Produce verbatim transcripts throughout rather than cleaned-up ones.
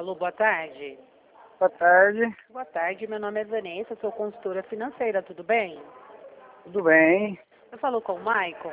Alô, boa tarde. Boa tarde. Boa tarde, meu nome é Vanessa, sou consultora financeira, tudo bem? Tudo bem? Você falou com o Maicon?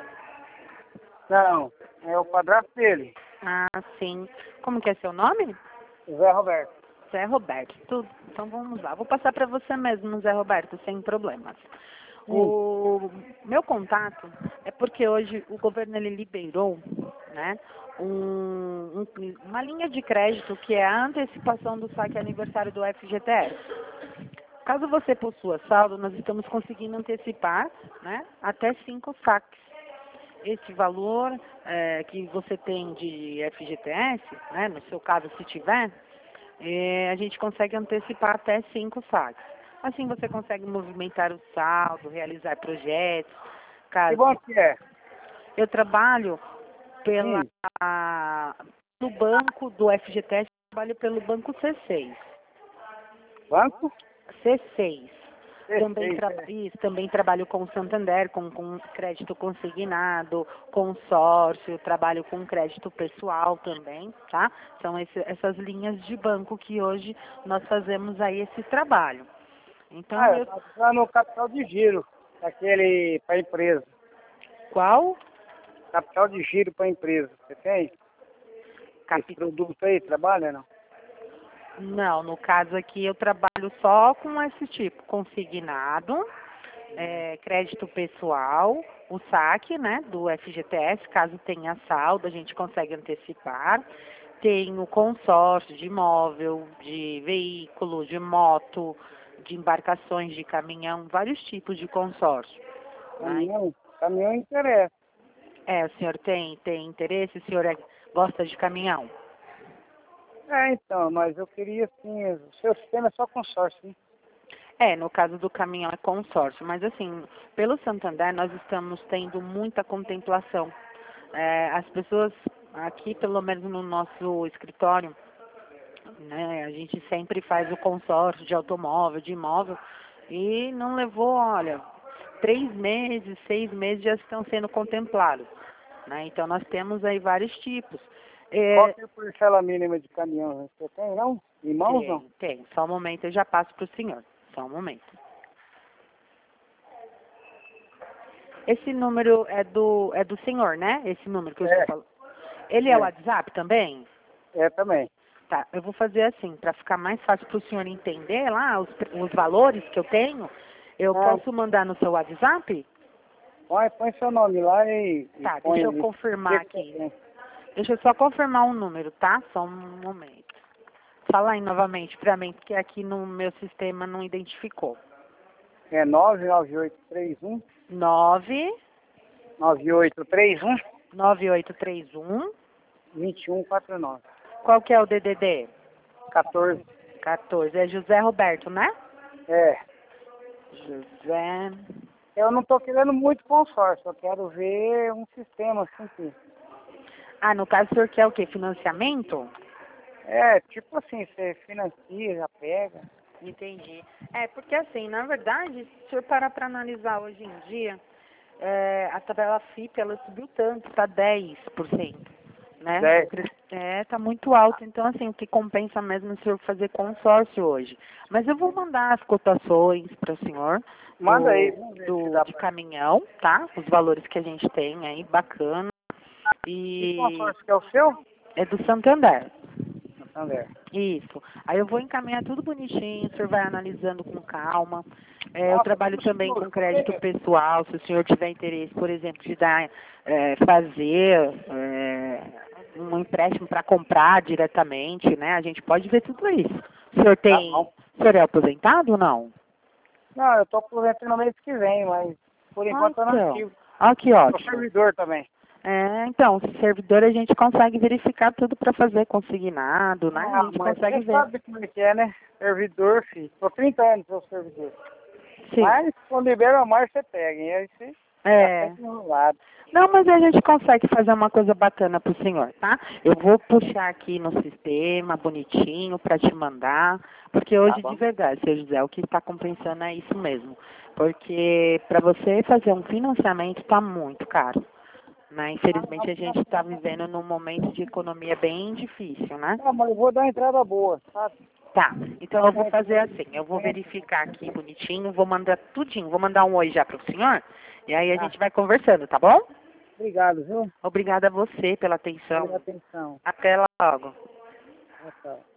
Não, é o padrasto dele, Ah, sim. Como que é seu nome? Zé Roberto. Zé Roberto. Tudo. Então vamos lá. Vou passar para você mesmo, Zé Roberto, sem problemas. Hum. O meu contato é porque hoje o governo ele liberou, né, um, um- uma linha de crédito que é a antecipação do saque aniversário do F G T S. Caso você possua saldo, nós estamos conseguindo antecipar, né, até cinco saques. Esse valor eh, que você tem de F G T S, né, no seu caso se tiver, eh, a gente consegue antecipar até cinco saques. Assim você consegue movimentar o saldo, realizar projetos. Que Caso bom que é. eu trabalho pela, Hum. no banco do F G T S, eu trabalho pelo banco C seis. Banco? C seis. Também, Perfeito. tra isso, também trabalho com o Santander, com, com crédito consignado, consórcio, trabalho com crédito pessoal também, tá? São esse, essas linhas de banco que hoje nós fazemos aí esse trabalho. Então, Ah, eu eu, estava precisando no capital de giro, aquele para empresa. qual Capital de giro para empresa. Você tem? Esse capital? produto aí, trabalha não? Não, no caso aqui eu trabalho só com esse tipo, consignado, é, crédito pessoal, o saque, né, do F G T S, caso tenha saldo, a gente consegue antecipar. Tem o consórcio de imóvel, de veículo, de moto, de embarcações, de caminhão, vários tipos de consórcio. Né? Caminhão? Caminhão interessa. É, o senhor tem, tem interesse? O senhor é- gosta de caminhão? É, então, mas eu queria assim, o seu sistema é só consórcio, hein? É, no caso do caminhão é consórcio, mas assim, pelo Santander nós estamos tendo muita contemplação. É, as pessoas aqui, pelo menos no nosso escritório, né, a gente sempre faz o consórcio de automóvel, de imóvel, e não levou, olha, três meses, seis meses já estão sendo contemplados. Né? Então nós temos aí vários tipos. Qual É, que é a parcela mínima de caminhão? Você tem, não? Em mãos, não? tem, tem. Só um momento, eu já passo para o senhor. Só um momento. Esse número é do, é do senhor, né? Esse número que eu estou É, falando. Ele é o é. WhatsApp também? É também. Tá, eu vou fazer assim, para ficar mais fácil para o senhor entender lá os, os valores que eu tenho, eu Ah, posso mandar no seu WhatsApp? põe, põe seu nome lá e, e Tá, põe deixa eu ali. confirmar O que que você aqui. tem? Deixa eu só confirmar um número, tá? Só um momento. Fala aí novamente para mim, porque aqui no meu sistema não identificou. É nove nove oito três um nove nove oito três um nove oito três um. vinte e um quarenta e nove. Qual que é o D D D? quatorze. quatorze. É José Roberto, né? É. José. Eu não tô querendo muito consórcio, eu quero ver um sistema assim que. Ah, no caso o senhor quer o quê? Financiamento? É, tipo assim, você financia, já pega. Entendi. É, porque assim, na verdade, se o senhor parar para analisar hoje em dia, é, a tabela F I P ela subiu tanto, está dez por cento, né? O dez. cres- É, tá muito alto, então assim, o que compensa mesmo é o senhor fazer consórcio hoje. Mas eu vou mandar as cotações para o senhor Manda aí, do, vamos ver se do, dá de pra. caminhão, tá? Os valores que a gente tem aí, bacana. Que E consórcio que é o seu? é do Santander. Santander. Isso. Aí eu vou encaminhar tudo bonitinho, o senhor vai analisando com calma. É, eu Nossa, trabalho tudo também seguro. com crédito pessoal, se o senhor tiver interesse, por exemplo, de dar, é, fazer é, um empréstimo para comprar diretamente, né? A gente pode ver tudo isso. O senhor Tá tem. bom. O senhor é aposentado ou não? Não, eu tô aposentando no mês que vem, mas por Ah, enquanto eu não então. tive. Ah, que Sou ótimo. servidor também. É, então, se servidor a gente consegue verificar tudo para fazer consignado, né? A Ah, gente mas consegue você ver. sabe como é que é, né? Servidor, filho. Tô trinta anos sou servidor. Sim. Mas quando libera mais você pega, e aí você tá É. sempre enrolado. Não, mas a gente consegue fazer uma coisa bacana pro senhor, tá? Eu vou puxar aqui no sistema, bonitinho, para te mandar, porque Tá hoje, de bom. verdade, seu José, o que está compensando é isso mesmo. Porque para você fazer um financiamento está muito caro. Mas infelizmente a gente está vivendo num momento de economia bem difícil, né? Não, mas eu vou dar uma entrada boa, sabe? Tá, então eu vou fazer assim, eu vou verificar aqui bonitinho, vou mandar tudinho, vou mandar um oi já para o senhor, e aí a Tá. gente vai conversando, tá bom? Obrigado, viu? Obrigada a você pela atenção. Pela atenção. Até logo. Tchau, tchau.